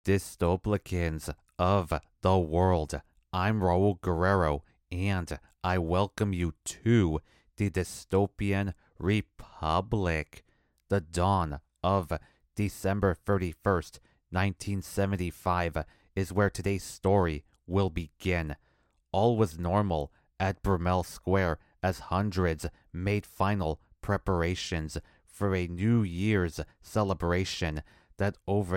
Dystoplicans of the world. I'm Raul Guerrero, and I welcome you to the Dystopian Republic. The dawn of December 31st, 1975 is where today's story will begin. All was normal at Bromell Square as hundreds made final preparations for a New Year's celebration that over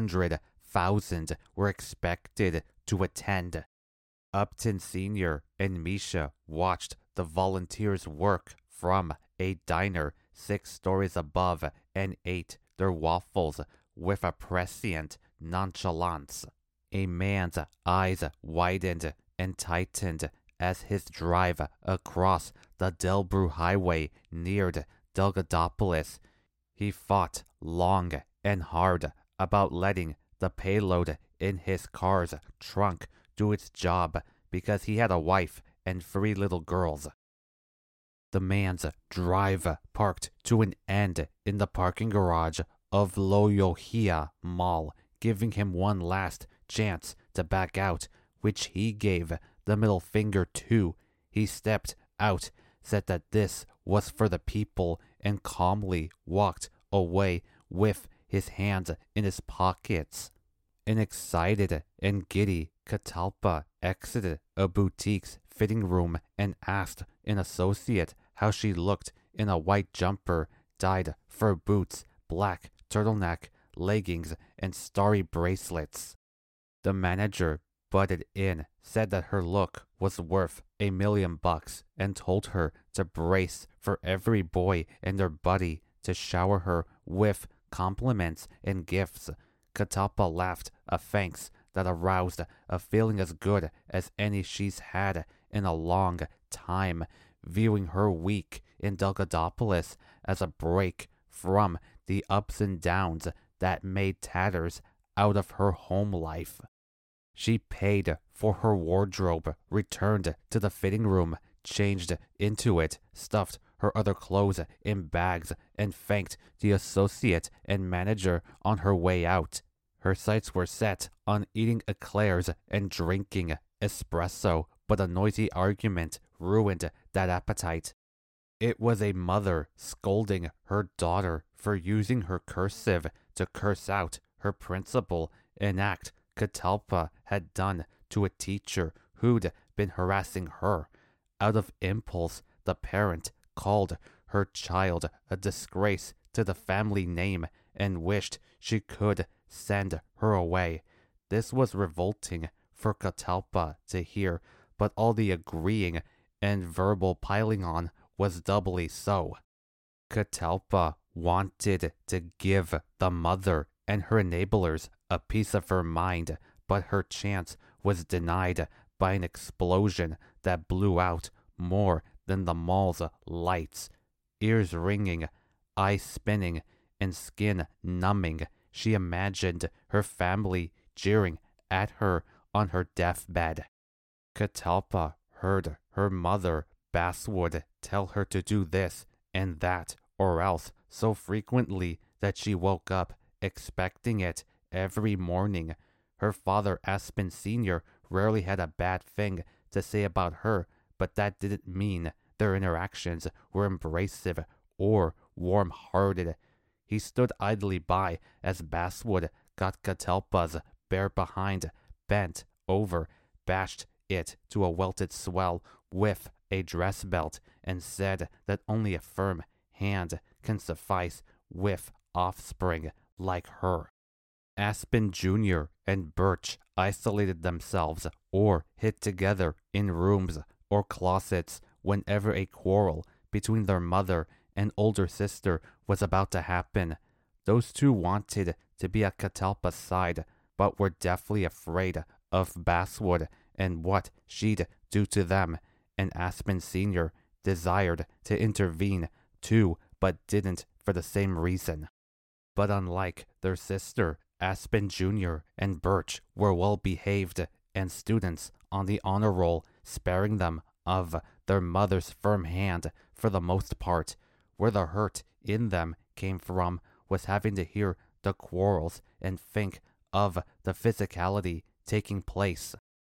100,000 were expected to attend. Upton Sr. and Misha watched the volunteers work from a diner 6 stories above and ate their waffles with a prescient nonchalance. A man's eyes widened and tightened as his drive across the Delbrew Highway neared Delgadopolis. He fought long and hard about letting the payload in his car's trunk do its job because he had a wife and 3 little girls. The man's drive parked to an end in the parking garage of Loyohia Mall, giving him one last chance to back out, which he gave the middle finger to. He stepped out, said that this was for the people, and calmly walked away with his hands in his pockets. An excited and giddy Catalpa exited a boutique's fitting room and asked an associate how she looked in a white jumper, dyed fur boots, black turtleneck, leggings, and starry bracelets. The manager butted in, said that her look was worth $1 million, and told her to brace for every boy and their buddy to shower her with compliments and gifts. Catalpa laughed a thanks that aroused a feeling as good as any she's had in a long time, viewing her week in Delgadopolis as a break from the ups and downs that made tatters out of her home life. She paid for her wardrobe, returned to the fitting room, changed into it, stuffed her other clothes in bags, and thanked the associate and manager on her way out. Her sights were set on eating eclairs and drinking espresso, but a noisy argument ruined that appetite. It was a mother scolding her daughter for using her cursive to curse out her principal, an act Catalpa had done to a teacher who'd been harassing her. Out of impulse, the parent called her child a disgrace to the family name and wished she could send her away. This was revolting for Catalpa to hear, but all the agreeing and verbal piling on was doubly so. Catalpa wanted to give the mother and her enablers a piece of her mind, but her chance was denied by an explosion that blew out more than the mall's lights. Ears ringing, eyes spinning, and skin numbing, she imagined her family jeering at her on her deathbed. Catalpa heard her mother, Basswood, tell her to do this and that or else so frequently that she woke up expecting it every morning. Her father, Aspen Sr., rarely had a bad thing to say about her, but that didn't mean their interactions were embracive or warm-hearted. He stood idly by as Basswood got Catalpa's bare behind bent over, bashed it to a welted swell with a dress belt, and said that only a firm hand can suffice with offspring like her. Aspen Jr. and Birch isolated themselves or hid together in rooms or closets whenever a quarrel between their mother and older sister was about to happen. Those two wanted to be at Catalpa's side, but were deathly afraid of Basswood and what she'd do to them, and Aspen Sr. desired to intervene too, but didn't for the same reason. But unlike their sister, Aspen Jr. and Birch were well-behaved and students on the honor roll, sparing them of their mother's firm hand for the most part. Where the hurt in them came from was having to hear the quarrels and think of the physicality taking place.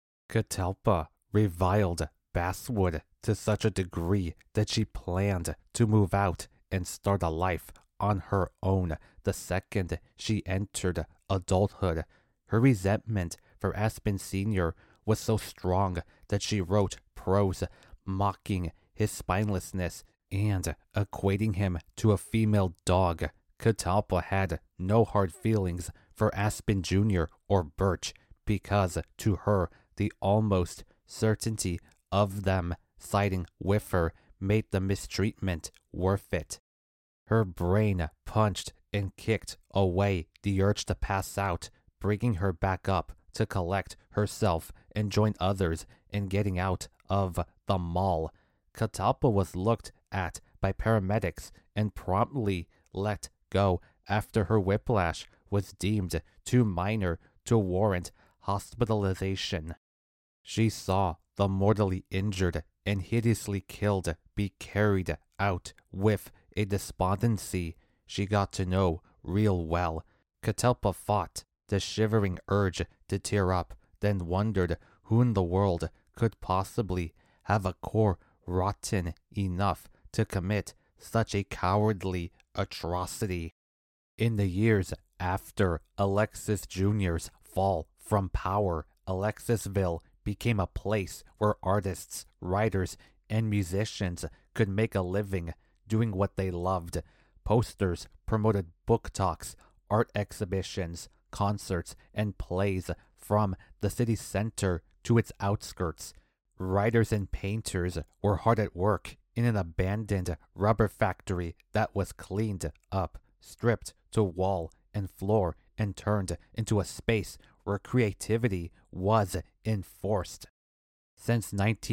Catalpa reviled Basswood to such a degree that she planned to move out and start a life on her own the second she entered adulthood. Her resentment for Aspen Sr. was so strong that she wrote prose mocking his spinelessness and equating him to a female dog. Catalpa had no hard feelings for Aspen Jr. or Birch because, to her, the almost certainty of them siding with her made the mistreatment worth it. Her brain punched and kicked away the urge to pass out, bringing her back up to collect herself and join others in getting out of the mall. Catalpa was looked at by paramedics and promptly let go after her whiplash was deemed too minor to warrant hospitalization. She saw the mortally injured and hideously killed be carried out with a despondency she got to know real well. Catalpa fought the shivering urge to tear up, then wondered who in the world could possibly have a core rotten enough to commit such a cowardly atrocity. In the years after Alexis Jr.'s fall from power, Alexisville became a place where artists, writers, and musicians could make a living doing what they loved. Posters promoted book talks, art exhibitions, concerts, and plays from the city center to its outskirts. Writers and painters were hard at work in an abandoned rubber factory that was cleaned up, stripped to wall and floor, and turned into a space where creativity was enforced. Since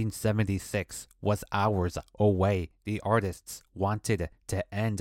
1976 was hours away, the artists wanted to end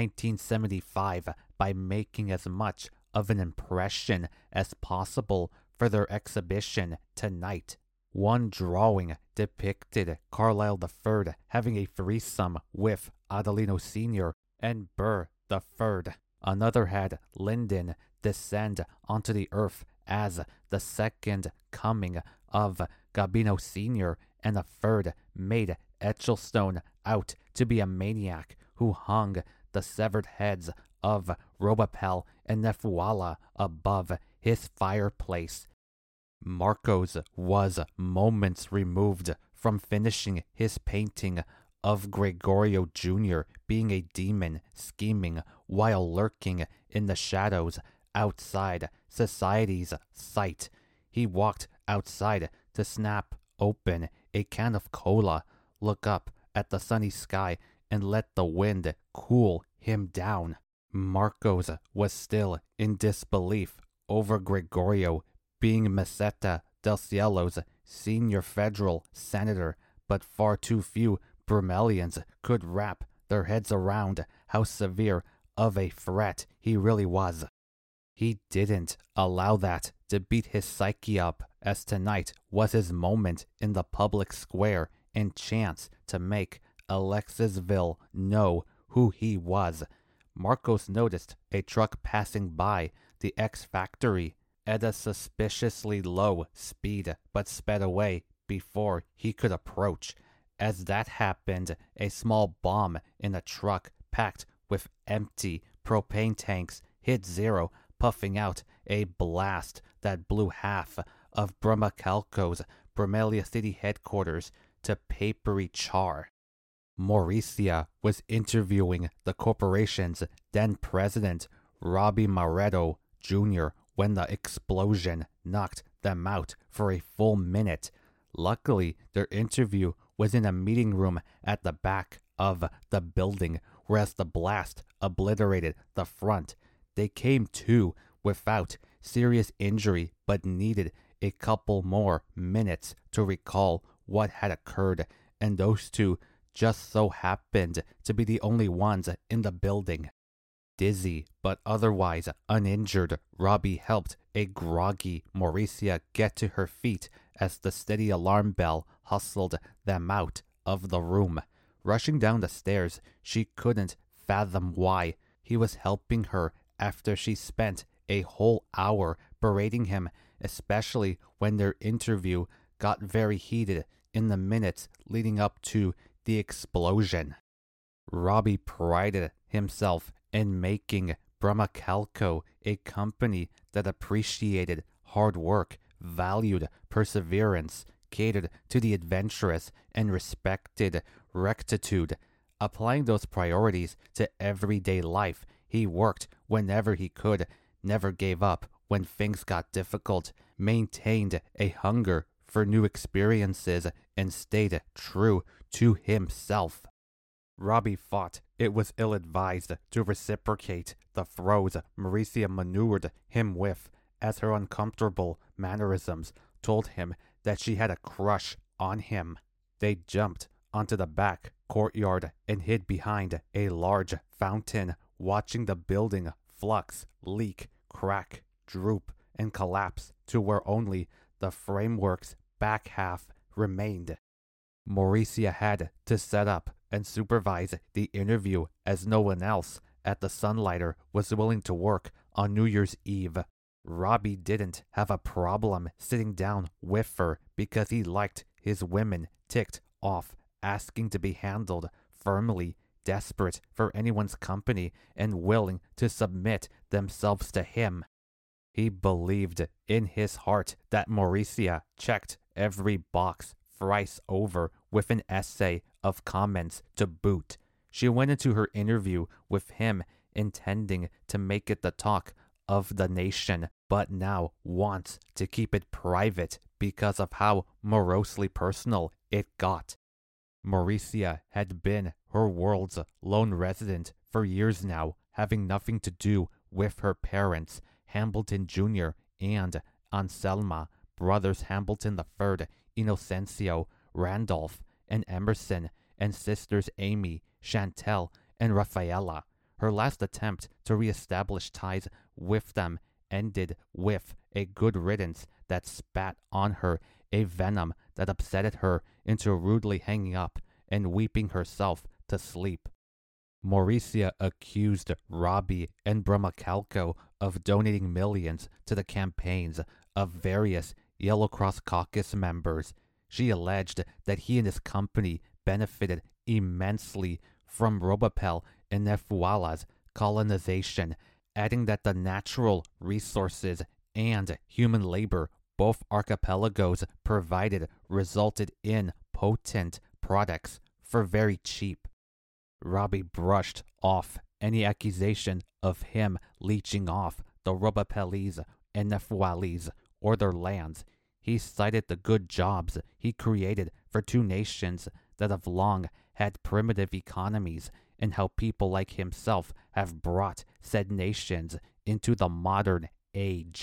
1975 by making as much of an impression as possible for their exhibition tonight. One drawing depicted Carlyle III having a threesome with Adelino Sr. and Burr III. Another had Lyndon descend onto the earth as the second coming of Gabino Sr., and a third made Etchelstone out to be a maniac who hung the severed heads of Robapel and Nefuala above his fireplace. Marcos was moments removed from finishing his painting of Gregorio Jr. being a demon scheming while lurking in the shadows outside society's sight. He walked outside to snap open a can of cola, look up at the sunny sky, and let the wind cool him down. Marcos was still in disbelief over Gregorio being Meseta del Cielo's senior federal senator, but far too few Brumelians could wrap their heads around how severe of a threat he really was. He didn't allow that to beat his psyche up, as tonight was his moment in the public square and chance to make Alexisville know who he was. Marcos noticed a truck passing by the X factory at a suspiciously low speed, but sped away before he could approach. As that happened, a small bomb in a truck packed with empty propane tanks hit Zero, puffing out a blast that blew half of Brumacalco's Brumelia City headquarters to papery char. Mauricia was interviewing the corporation's then president, Robbie Maretto Jr., when the explosion knocked them out for a full minute. Luckily, their interview was in a meeting room at the back of the building, whereas the blast obliterated the front. They came to without serious injury, but needed a couple more minutes to recall what had occurred, and those two just so happened to be the only ones in the building. Dizzy, but otherwise uninjured, Robbie helped a groggy Mauricia get to her feet as the steady alarm bell hustled them out of the room. Rushing down the stairs, she couldn't fathom why he was helping her after she spent a whole hour berating him, especially when their interview got very heated in the minutes leading up to the explosion. Robbie prided himself in making Brahmacalco a company that appreciated hard work, valued perseverance, catered to the adventurous, and respected rectitude. Applying those priorities to everyday life, he worked whenever he could, never gave up when things got difficult, maintained a hunger for new experiences, and stayed true to himself. Robbie thought it was ill-advised to reciprocate the throws Mauricia manured him with, as her uncomfortable mannerisms told him that she had a crush on him. They jumped onto the back courtyard and hid behind a large fountain, watching the building flux, leak, crack, droop, and collapse to where only the framework's back half remained. Mauricia had to set up and supervise the interview, as no one else at the Sunlighter was willing to work on New Year's Eve. Robbie didn't have a problem sitting down with her because he liked his women ticked off, asking to be handled firmly, desperate for anyone's company, and willing to submit themselves to him. He believed in his heart that Mauricia checked every box thrice over with an essay of comments to boot. She went into her interview with him intending to make it the talk of the nation, but now wants to keep it private because of how morosely personal it got. Mauricia had been her world's lone resident for years now, having nothing to do with her parents, Hambleton Jr. and Anselma, brothers Hambleton III, Inocencio, Randolph, and Emerson, and sisters Amy, Chantel, and Rafaela. Her last attempt to reestablish ties with them ended with a good riddance that spat on her, a venom that upsetted her into rudely hanging up and weeping herself to sleep. Mauricia accused Robbie and Brahmacalco of donating millions to the campaigns of various Yellow Cross Caucus members. She alleged that he and his company benefited immensely from Robopel and Nefuala's colonization, adding that the natural resources and human labor both archipelagos provided resulted in potent products for cheap cheap. Robbie brushed off any accusation of him leeching off the Robopelese and Nefualis or their lands. He cited the good jobs he created for two nations that have long had primitive economies, and how people like himself have brought said nations into the modern age.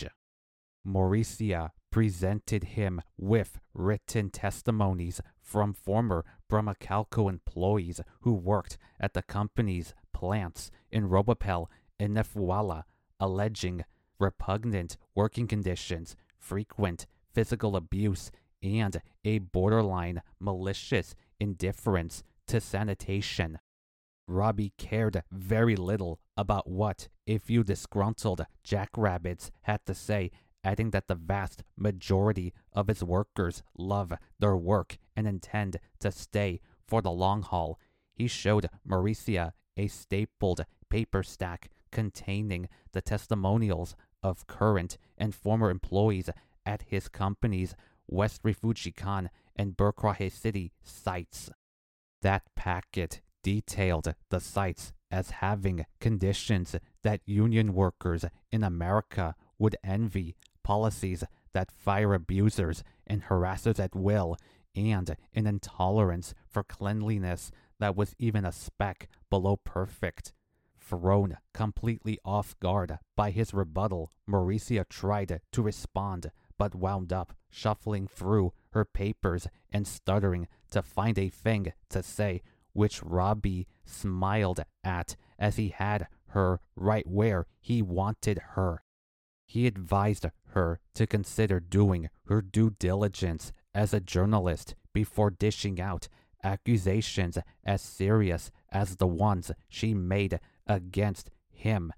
Mauricia presented him with written testimonies from former Brahmacalco employees who worked at the company's plants in Robopel and Nefuala, alleging repugnant working conditions, frequent physical abuse, and a borderline malicious indifference to sanitation. Robbie cared very little about what a few disgruntled jackrabbits had to say, adding that the vast majority of his workers love their work and intend to stay for the long haul. He showed Mauricia a stapled paper stack containing the testimonials of current and former employees at his company's West Refugican and Burkrahe City sites. That packet detailed the sites as having conditions that union workers in America would envy, policies that fire abusers and harassers at will, and an intolerance for cleanliness that was even a speck below perfect. Thrown completely off guard by his rebuttal, Mauricia tried to respond, but wound up shuffling through her papers and stuttering to find a thing to say, which Robbie smiled at as he had her right where he wanted her. He advised her to consider doing her due diligence as a journalist before dishing out accusations as serious as the ones she made against him.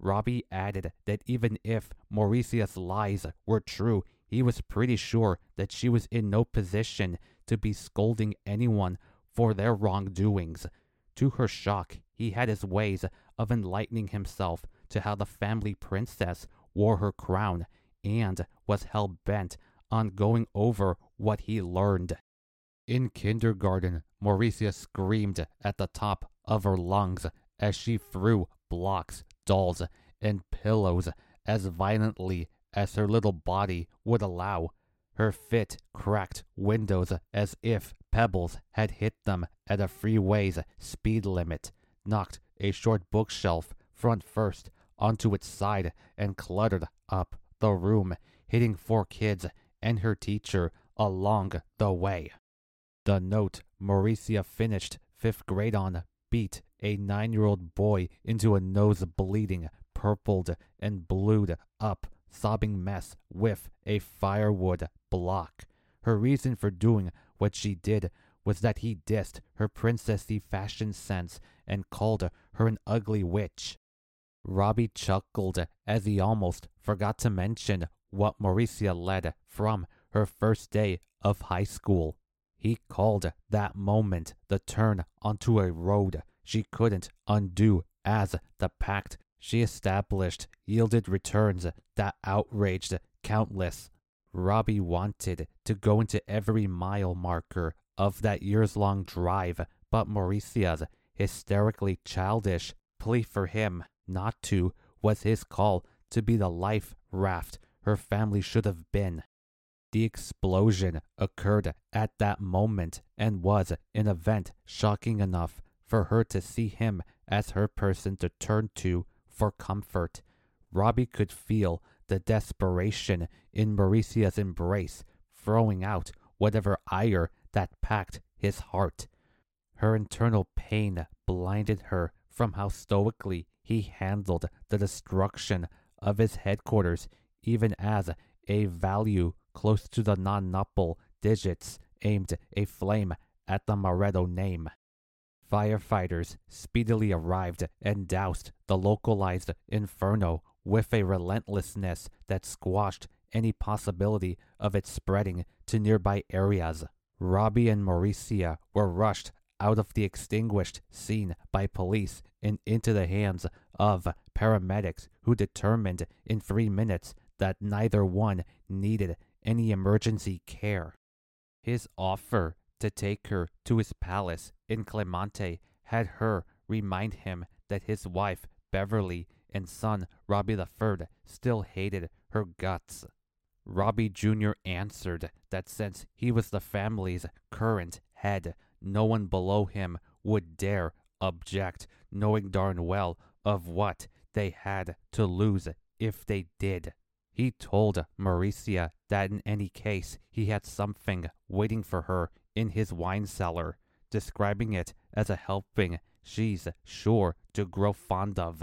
Robbie added that even if Mauricia's lies were true, he was pretty sure that she was in no position to be scolding anyone for their wrongdoings. To her shock, he had his ways of enlightening himself to how the family princess wore her crown and was hell-bent on going over what he learned. In kindergarten, Mauricia screamed at the top of her lungs as she threw blocks, dolls, and pillows as violently as her little body would allow. Her fit cracked windows as if pebbles had hit them at a freeway's speed limit, knocked a short bookshelf front first onto its side, and cluttered up the room, hitting 4 kids and her teacher along the way. The note Mauricia finished 5th grade on beat a 9-year-old boy into a nose-bleeding, purpled, and blued up sobbing mess with a firewood block. Her reason for doing what she did was that he dissed her princessy fashion sense and called her an ugly witch. Robbie chuckled as he almost forgot to mention what Mauricia led from her first day of high school. He called that moment the turn onto a road she couldn't undo as the pact she established yielded returns that outraged countless. Robbie wanted to go into every mile marker of that years-long drive, but Mauricia's hysterically childish plea for him not to was his call to be the life raft her family should have been. The explosion occurred at that moment and was an event shocking enough for her to see him as her person to turn to for comfort. Robbie could feel the desperation in Mauricia's embrace, throwing out whatever ire that packed his heart. Her internal pain blinded her from how stoically he handled the destruction of his headquarters, even as a value close to the non-nuple digits aimed a flame at the Moretto name. Firefighters speedily arrived and doused the localized inferno with a relentlessness that squashed any possibility of it spreading to nearby areas. Robbie and Mauricia were rushed out of the extinguished scene by police and into the hands of paramedics who determined in 3 minutes that neither one needed any emergency care. His offer to take her to his palace in Clemente had her remind him that his wife, Beverly, and son, Robbie III, still hated her guts. Robbie Jr. answered that since he was the family's current head, no one below him would dare object, knowing darn well of what they had to lose if they did. He told Mauricia that in any case he had something waiting for her in his wine cellar, describing it as a helping she's sure to grow fond of.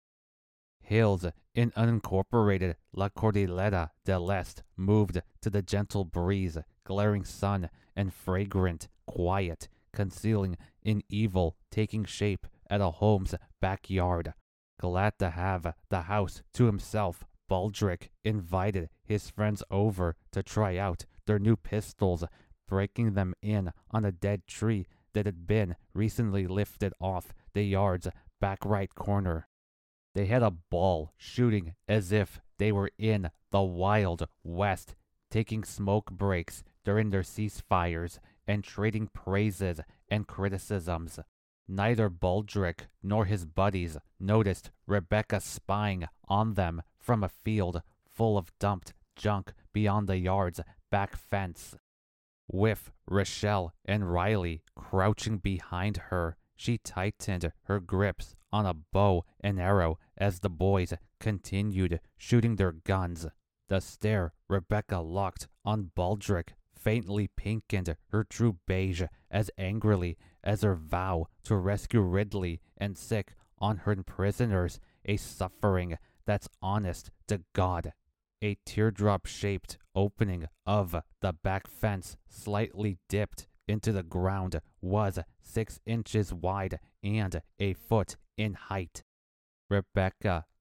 Hills in unincorporated La Cordillera del Este moved to the gentle breeze, glaring sun, and fragrant quiet, concealing an evil taking shape at a home's backyard. Glad to have the house to himself, Baldric invited his friends over to try out their new pistols, breaking them in on a dead tree that had been recently lifted off the yard's back right corner. They had a ball shooting as if they were in the Wild West, taking smoke breaks during their ceasefires and trading praises and criticisms. Neither Baldric nor his buddies noticed Rebecca spying on them from a field full of dumped junk beyond the yard's back fence. With Rochelle and Riley crouching behind her, she tightened her grips on a bow and arrow as the boys continued shooting their guns. The stare Rebecca locked on Baldric faintly pinkened her true beige as angrily as her vow to rescue Ridley and sick on her prisoners, a suffering that's honest to God. A teardrop-shaped opening of the back fence slightly dipped into the ground was 6 inches wide and a foot in height. Rebecca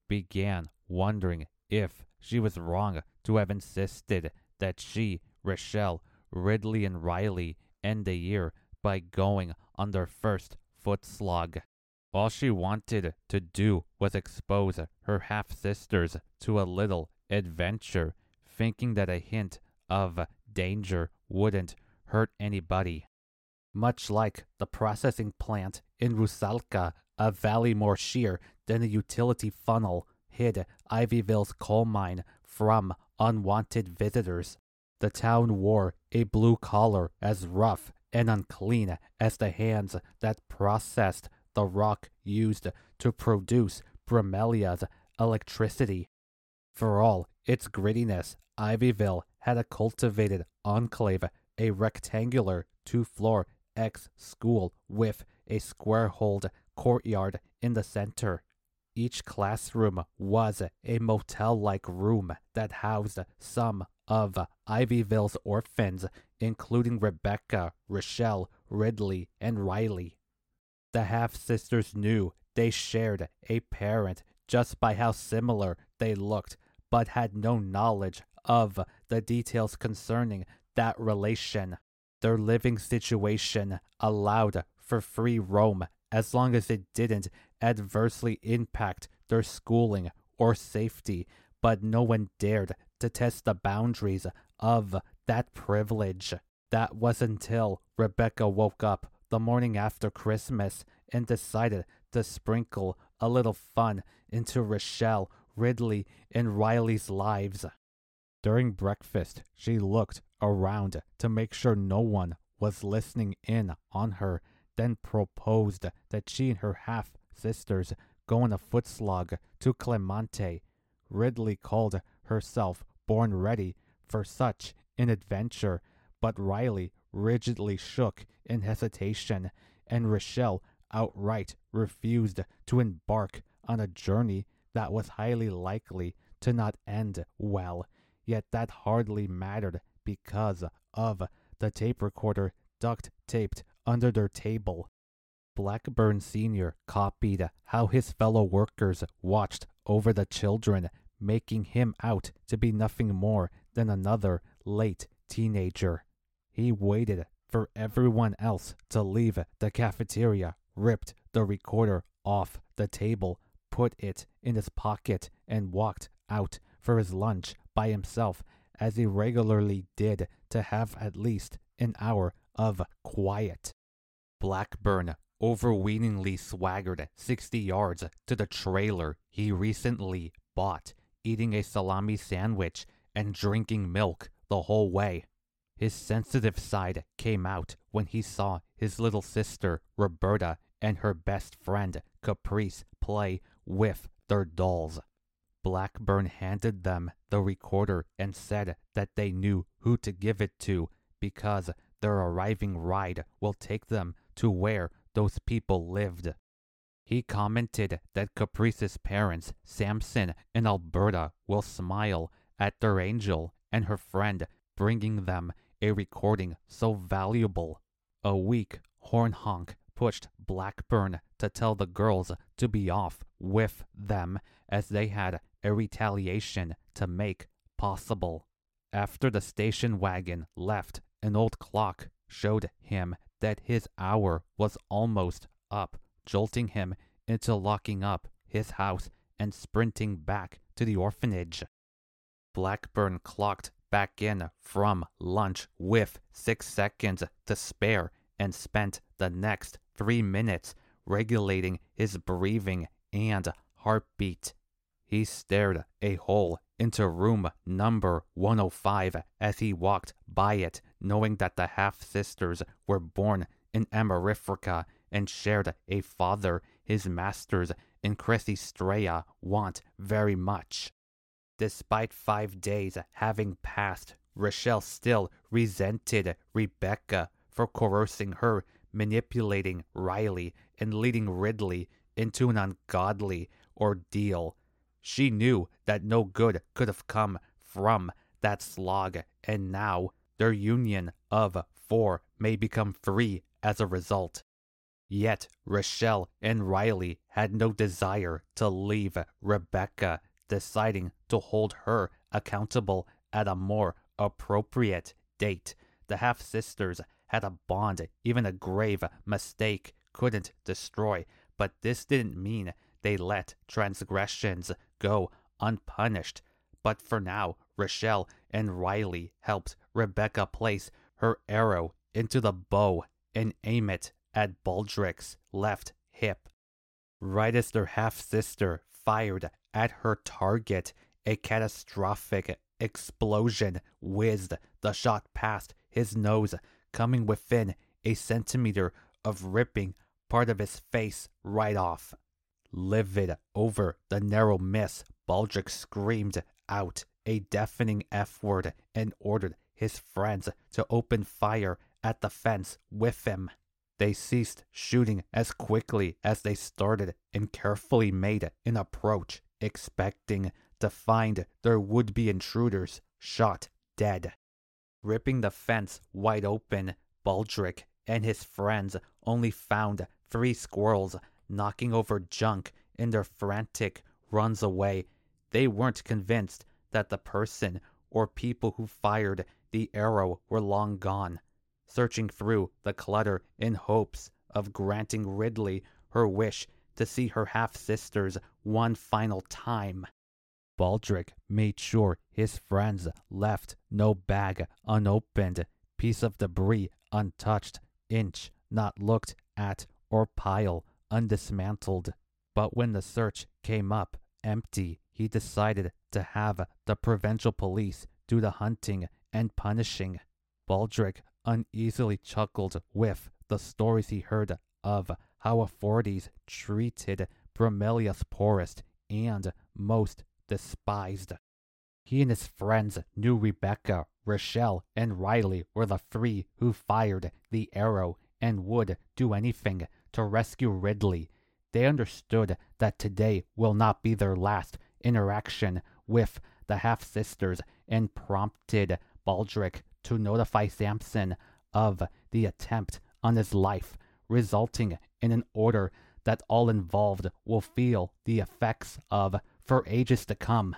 began wondering if she was wrong to have insisted that she, Rochelle, Ridley, and Riley end the year by going on their first foot slog. All she wanted to do was expose her half-sisters to a little adventure, thinking that a hint of danger wouldn't hurt anybody. Much like the processing plant in Rusalka, a valley more sheer than a utility funnel hid Ivyville's coal mine from unwanted visitors. The town wore a blue collar as rough and unclean as the hands that processed the rock used to produce Bromelia's electricity. For all its grittiness, Ivyville had a cultivated enclave, a rectangular two-floor ex-school with a square-holed courtyard in the center. Each classroom was a motel-like room that housed some of Ivyville's orphans, including Rebecca, Rochelle, Ridley, and Riley. The half-sisters knew they shared a parent just by how similar they looked, but had no knowledge of the details concerning that relation. Their living situation allowed for free roam as long as it didn't adversely impact their schooling or safety, but no one dared to test the boundaries of that privilege. That was until Rebecca woke up the morning after Christmas and decided to sprinkle a little fun into Rochelle, Ridley, and Riley's lives. During breakfast, she looked around to make sure no one was listening in on her, then proposed that she and her half-sisters go on a foot slog to Clemente. Ridley called herself born ready for such an adventure, but Riley rigidly shook in hesitation, and Rochelle outright refused to embark on a journey that was highly likely to not end well. Yet that hardly mattered because of the tape recorder duct-taped under their table. Blackburn Sr. copied how his fellow workers watched over the children, making him out to be nothing more than another late teenager. He waited for everyone else to leave the cafeteria, ripped the recorder off the table, put it in his pocket, and walked out for his lunch by himself, as he regularly did, to have at least an hour of quiet. Blackburn overweeningly swaggered 60 yards to the trailer he recently bought, eating a salami sandwich and drinking milk the whole way. His sensitive side came out when he saw his little sister Roberta and her best friend Caprice play with their dolls. Blackburn handed them the recorder and said that they knew who to give it to because their arriving ride will take them to where those people lived. He commented that Caprice's parents, Samson and Alberta, will smile at their angel and her friend bringing them a recording so valuable. A weak horn honk pushed Blackburn to tell the girls to be off with them, as they had a retaliation to make possible. After the station wagon left, an old clock showed him that his hour was almost up, jolting him into locking up his house and sprinting back to the orphanage. Blackburn clocked back in from lunch with 6 seconds to spare and spent the next 3 minutes regulating his breathing and heartbeat. He stared a hole into room number 105 as he walked by it, knowing that the half-sisters were born in Amerifrica and shared a father his masters in Cressystraea want very much. Despite 5 days having passed, Rochelle still resented Rebecca for coercing her, manipulating Riley, and leading Ridley into an ungodly ordeal. She knew that no good could have come from that slog, and now their union of 4 may become 3 as a result. Yet Rochelle and Riley had no desire to leave Rebecca, deciding to hold her accountable at a more appropriate date. The half-sisters had a bond even a grave mistake couldn't destroy, but this didn't mean they let transgressions go unpunished. But for now, Rochelle and Riley helped Rebecca place her arrow into the bow and aim it at Baldric's left hip. Right as their half-sister fired at her target, a catastrophic explosion whizzed the shot past his nose, coming within a centimeter of ripping part of his face right off. Livid over the narrow miss, Baldric screamed out a deafening F-word and ordered his friends to open fire at the fence with him. They ceased shooting as quickly as they started and carefully made an approach, expecting to find their would-be intruders shot dead. Ripping the fence wide open, Baldric and his friends only found 3 squirrels knocking over junk in their frantic runs away. They weren't convinced that the person or people who fired the arrow were long gone. Searching through the clutter in hopes of granting Ridley her wish to see her half-sisters one final time, Baldric made sure his friends left no bag unopened, piece of debris untouched, inch not looked at, or pile undismantled. But when the search came up empty, he decided to have the provincial police do the hunting and punishing. Baldric uneasily chuckled with the stories he heard of how authorities treated Bromelia's poorest and most despised. He and his friends knew Rebecca, Rochelle, and Riley were the 3 who fired the arrow and would do anything to rescue Ridley. They understood that today will not be their last interaction with the half-sisters and prompted Baldric to notify Samson of the attempt on his life, resulting in an order that all involved will feel the effects of for ages to come.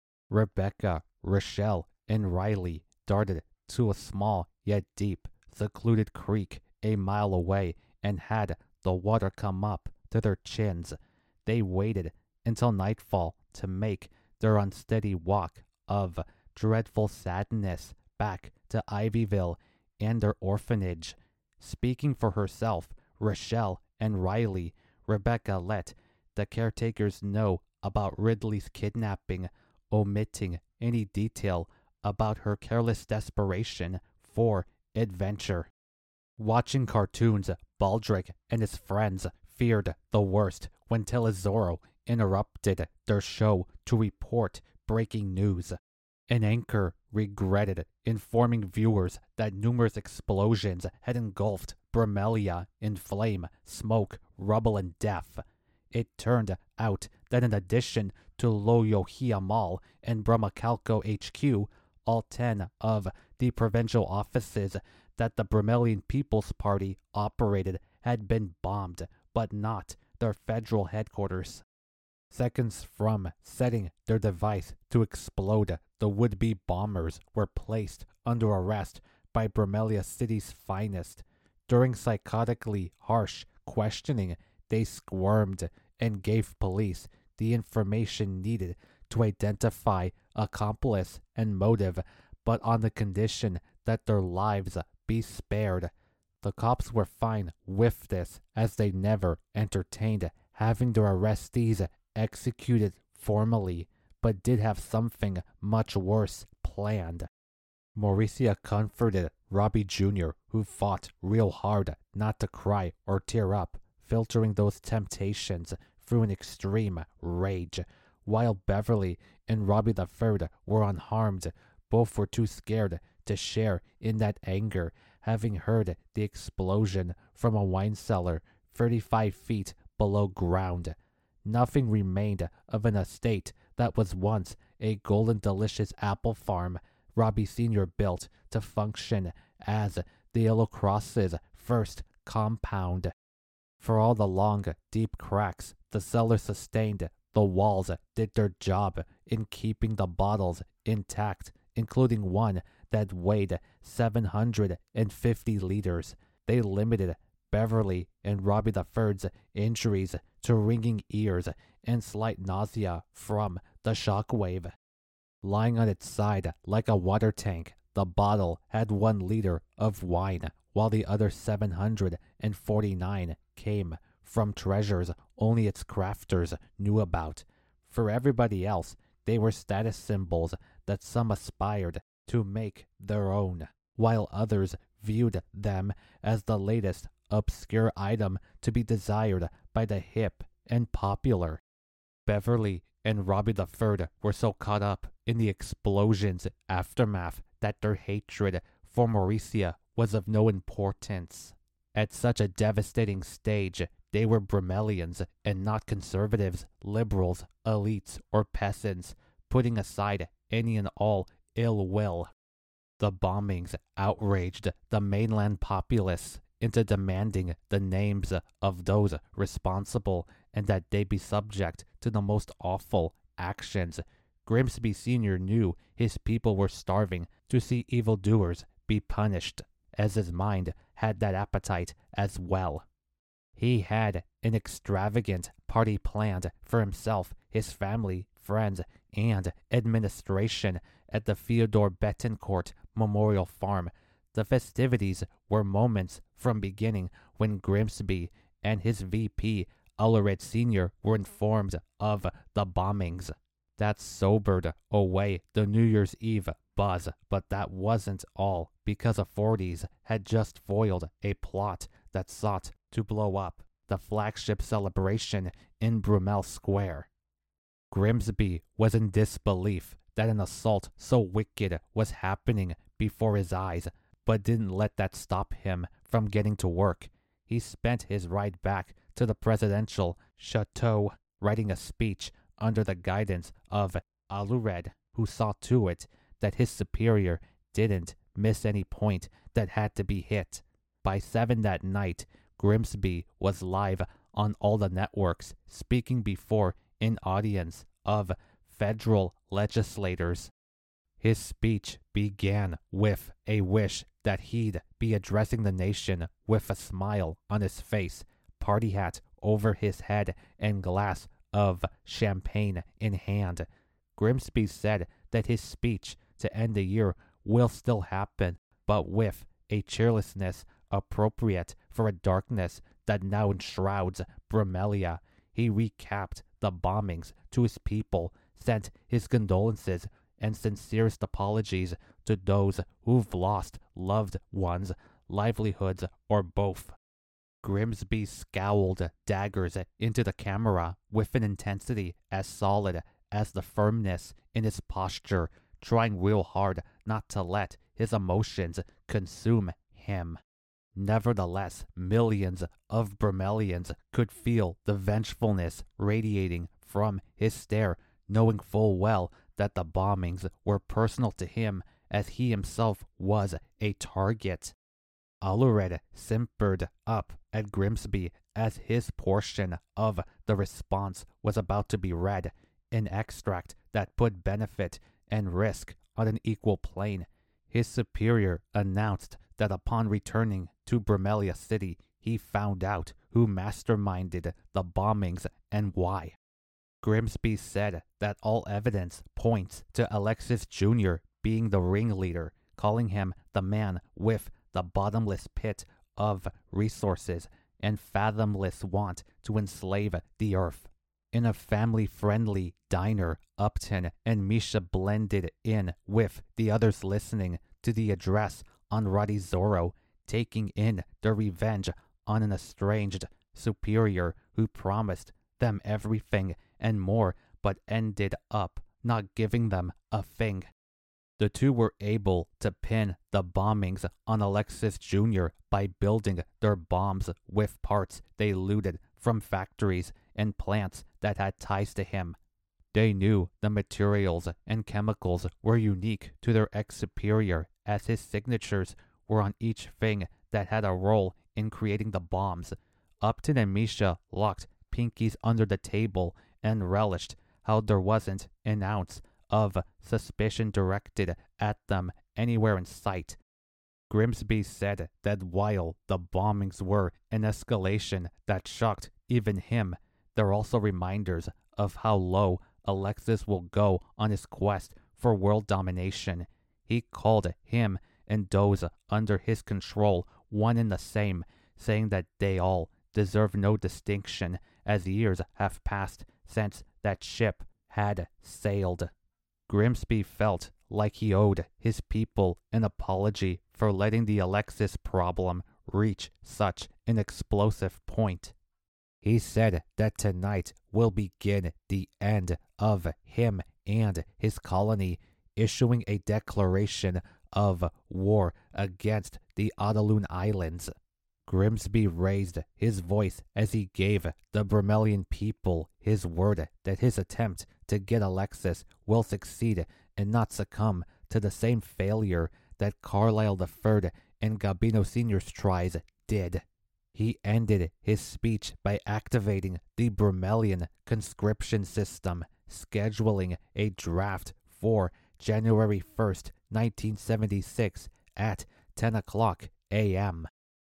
Rebecca, Rochelle, and Riley darted to a small yet deep, secluded creek a mile away and had the water come up to their chins. They waited until nightfall to make their unsteady walk of dreadful sadness back to Ivyville and their orphanage. Speaking for herself, Rochelle and Riley, Rebecca let the caretakers know about Ridley's kidnapping, omitting any detail about her careless desperation for adventure. Watching cartoons, Baldric and his friends feared the worst when Telezoro interrupted their show to report breaking news. An anchor regretted informing viewers that numerous explosions had engulfed Bromelia in flame, smoke, rubble, and death. It turned out that in addition to Loyohia Mall and Brahmacalco HQ, all 10 of the provincial offices that the Bromelian People's Party operated had been bombed, but not their federal headquarters. Seconds from setting their device to explode, the would-be bombers were placed under arrest by Bromelia City's finest. During psychotically harsh questioning, they squirmed and gave police the information needed to identify accomplice and motive, but on the condition that their lives be spared. The cops were fine with this, as they never entertained having their arrestees executed formally, but did have something much worse planned. Mauricia comforted Robbie Jr., who fought real hard not to cry or tear up, filtering those temptations through an extreme rage, while Beverly and Robbie III were unharmed. Both were too scared to share in that anger, having heard the explosion from a wine cellar 35 feet below ground. Nothing remained of an estate that was once a golden delicious apple farm Robbie Sr. built to function as the Yellow Cross's first compound. For all the long, deep cracks the cellar sustained, the walls did their job in keeping the bottles intact, including one that weighed 750 liters. They limited Beverly and Robbie the Third's injuries to ringing ears and slight nausea from the shockwave. Lying on its side like a water tank, the bottle had 1 liter of wine, while the other 749 came from treasures only its crafters knew about. For everybody else, they were status symbols that some aspired to make their own, while others viewed them as the latest obscure item to be desired by the hip and popular. Beverly and Robbie the Third were so caught up in the explosion's aftermath that their hatred for Mauricia was of no importance. At such a devastating stage, they were Bromelians and not conservatives, liberals, elites, or peasants, putting aside any and all ill will. The bombings outraged the mainland populace into demanding the names of those responsible and that they be subject to the most awful actions. Grimsby Sr. knew his people were starving to see evildoers be punished, as his mind had that appetite as well. He had an extravagant party planned for himself, his family, friends, and administration at the Theodore Betancourt Memorial Farm. The festivities were moments from beginning when Grimsby and his VP, Ullered Sr., were informed of the bombings. That sobered away the New Year's Eve buzz, but that wasn't all, because authorities had just foiled a plot that sought to blow up the flagship celebration in Brumel Square. Grimsby was in disbelief that an assault so wicked was happening before his eyes, but didn't let that stop him from getting to work. He spent his ride back to the presidential chateau writing a speech under the guidance of Alured, who saw to it that his superior didn't miss any point that had to be hit. By 7 that night, Grimsby was live on all the networks, speaking before an audience of federal legislators. His speech began with a wish that he'd be addressing the nation with a smile on his face, party hat over his head, and glass of champagne in hand. Grimsby said that his speech to end the year will still happen, but with a cheerlessness appropriate for a darkness that now enshrouds Brumelia. He recapped the bombings to his people, sent his condolences and sincerest apologies to those who've lost loved ones, livelihoods, or both. Grimsby scowled daggers into the camera with an intensity as solid as the firmness in his posture, trying real hard not to let his emotions consume him. Nevertheless, millions of Bromelians could feel the vengefulness radiating from his stare, knowing full well that the bombings were personal to him as he himself was a target. Alured simpered up at Grimsby as his portion of the response was about to be read, an extract that put benefit and risk on an equal plane. His superior announced that upon returning to Brumelia City, he found out who masterminded the bombings and why. Grimsby said that all evidence points to Alexis Jr. being the ringleader, calling him the man with the bottomless pit of resources and fathomless want to enslave the earth. In a family-friendly diner, Upton and Misha blended in with the others listening to the address on Roddy Zorro, taking in their revenge on an estranged superior who promised them everything and more but ended up not giving them a thing. The two were able to pin the bombings on Alexis Jr. by building their bombs with parts they looted from factories and plants that had ties to him. They knew the materials and chemicals were unique to their ex-superior, as his signatures were on each thing that had a role in creating the bombs. Upton and Misha locked pinkies under the table and relished how there wasn't an ounce of suspicion directed at them anywhere in sight. Grimsby said that while the bombings were an escalation that shocked even him, they're also reminders of how low Alexis will go on his quest for world domination. He called him and those under his control one and the same, saying that they all deserve no distinction as years have passed since that ship had sailed. Grimsby felt like he owed his people an apology for letting the Alexis problem reach such an explosive point. He said that tonight will begin the end of him and his colony, issuing a declaration of war against the Adaloon Islands. Grimsby raised his voice as he gave the Bromelian people his word that his attempt to get Alexis will succeed and not succumb to the same failure that Carlisle III and Gabino Sr.'s tries did. He ended his speech by activating the Bromelian conscription system, scheduling a draft for January 1st, 1976 at 10 o'clock a.m.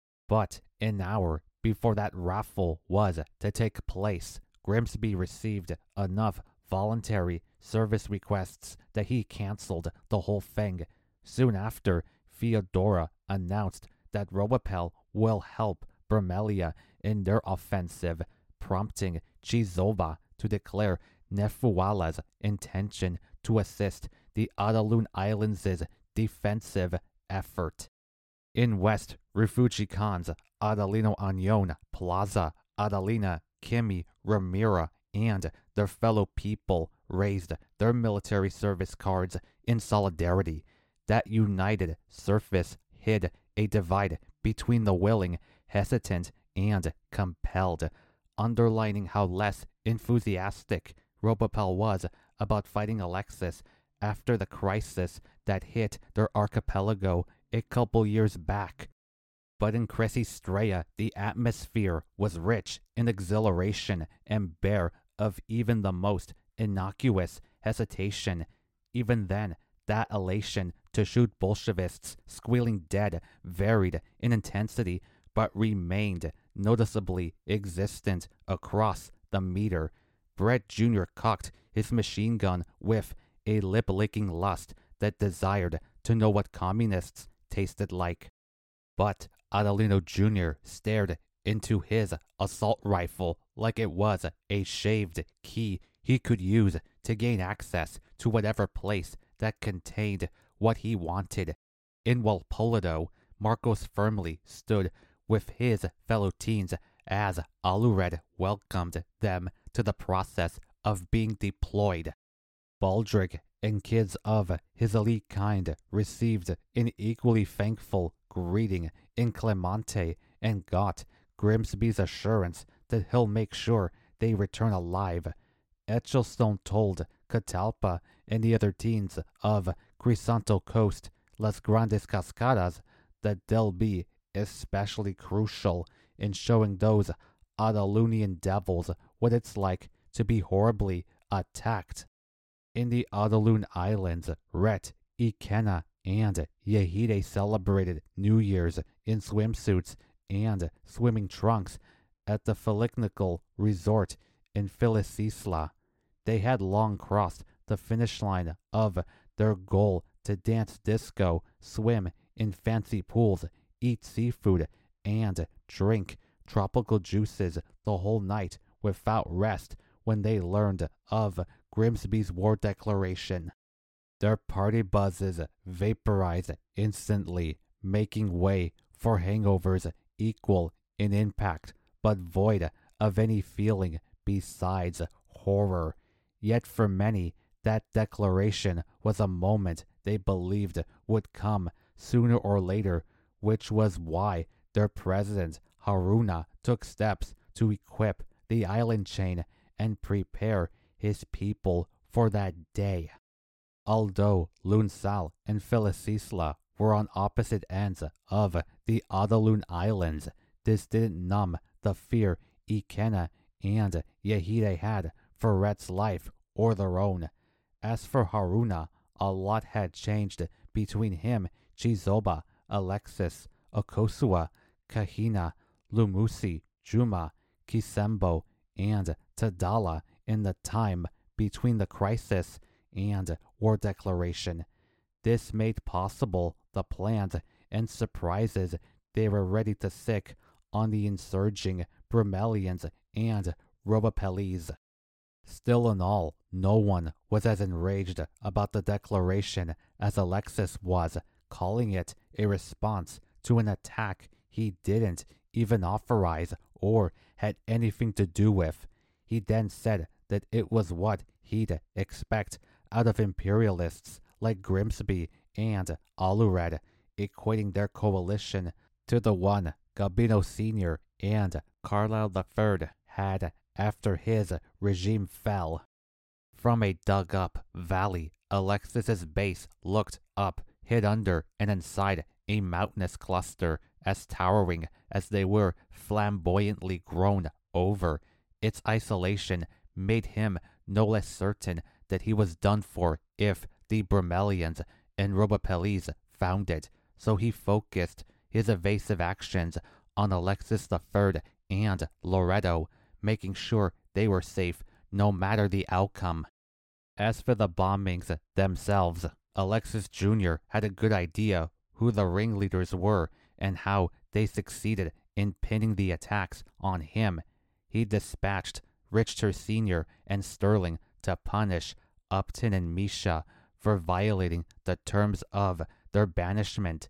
But an hour before that raffle was to take place, Grimsby received enough voluntary service requests that he canceled the whole thing. Soon after, Feodora announced that Roapel will help Bromelia in their offensive, prompting Chizova to declare Nefuala's intention to assist the Adaloon Islands' defensive effort. In West Refugi Khan's Adalino Anion, Plaza, Adalina, Kimi, Ramira, and their fellow people raised their military service cards in solidarity. That united surface hid a divide between the willing, hesitant, and compelled, underlining how less enthusiastic Roapel was about fighting Alexis after the crisis that hit their archipelago a couple years back. But in Cressistrea, the atmosphere was rich in exhilaration and bare of even the most innocuous hesitation. Even then, that elation to shoot Bolshevists squealing dead varied in intensity but remained noticeably existent across the meter. Brett Jr. cocked his machine gun with a lip-licking lust that desired to know what communists tasted like. But Adalino Jr. stared into his assault rifle like it was a shaved key he could use to gain access to whatever place that contained what he wanted. In Walpolido, Marcos firmly stood with his fellow teens as Alured welcomed them to the process of being deployed. Baldric and kids of his elite kind received an equally thankful greeting in Clemente and got Grimsby's assurance that he'll make sure they return alive. Etchelstone told Catalpa and the other teens of Crisanto Coast, Las Grandes Cascadas, that they'll be especially crucial in showing those Adalunian devils what it's like to be horribly attacked. In the Adaloon Islands, Rhett, Ikenna, and Yehide celebrated New Year's in swimsuits and swimming trunks at the Felicnical Resort in Felicisla. They had long crossed the finish line of their goal to dance disco, swim in fancy pools, eat seafood, and drink tropical juices the whole night without rest when they learned of Grimsby's war declaration. Their party buzzes vaporized instantly, making way for hangovers equal in impact but void of any feeling besides horror. Yet for many, that declaration was a moment they believed would come sooner or later, which was why their president, Haruna, took steps to equip the island chain and prepare his people for that day. Although Lunsal and Felicisla were on opposite ends of the Adaloon Islands, this didn't numb the fear Ikena and Yehide had for Ret's life or their own. As for Haruna, a lot had changed between him, Chizoba, Alexis, Okosua, Kahina, Lumusi, Juma, Kisembo, and Tadala in the time between the crisis and war declaration. This made possible the plans and surprises they were ready to sick on the insurging Brumelians and Robopeles. Still in all, no one was as enraged about the declaration as Alexis was, calling it a response to an attack he didn't even authorize or had anything to do with. He then said that it was what he'd expect out of imperialists like Grimsby and Alured, equating their coalition to the one Gabino Sr. and Carlisle III had after his regime fell. From a dug-up valley, Alexis's base looked up, hid under and inside a mountainous cluster as towering as they were flamboyantly grown over. Its isolation made him no less certain that he was done for if the Brumelians and Robopeles found it, so he focused his evasive actions on Alexis III and Loreto, making sure they were safe no matter the outcome. As for the bombings themselves, Alexis Jr. had a good idea who the ringleaders were and how they succeeded in pinning the attacks on him. He dispatched Richter Sr. and Sterling to punish Upton and Misha for violating the terms of their banishment.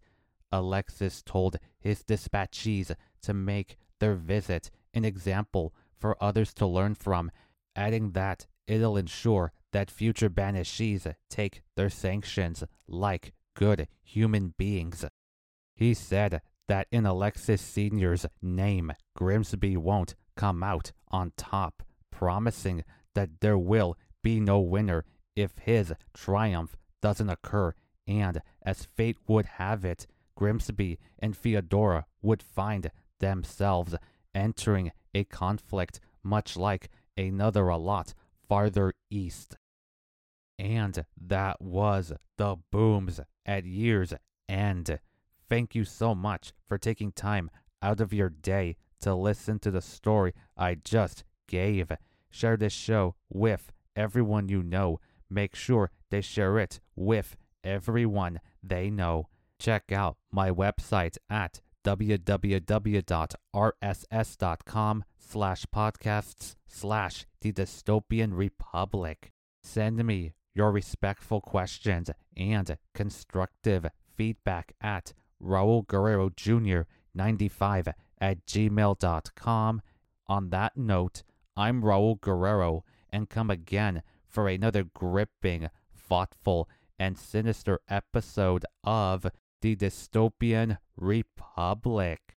Alexis told his dispatchees to make their visit an example for others to learn from, adding that it'll ensure that future banishees take their sanctions like good human beings. He said that in Alexis Sr.'s name, Grimsby won't come out on top, promising that there will be no winner if his triumph doesn't occur, and as fate would have it, Grimsby and Theodora would find themselves entering a conflict much like another a lot farther east. And that was the Booms at year's end. Thank you so much for taking time out of your day to listen to the story I just gave. Share this show with everyone you know. Make sure they share it with everyone they know. Check out my website at www.rss.com/podcasts/The Dystopian Republic. Send me your respectful questions and constructive feedback at Raul Guerrero Jr. 95@gmail.com. On that note, I'm Raul Guerrero, and come again for another gripping, thoughtful, and sinister episode of The Dystopian Republic.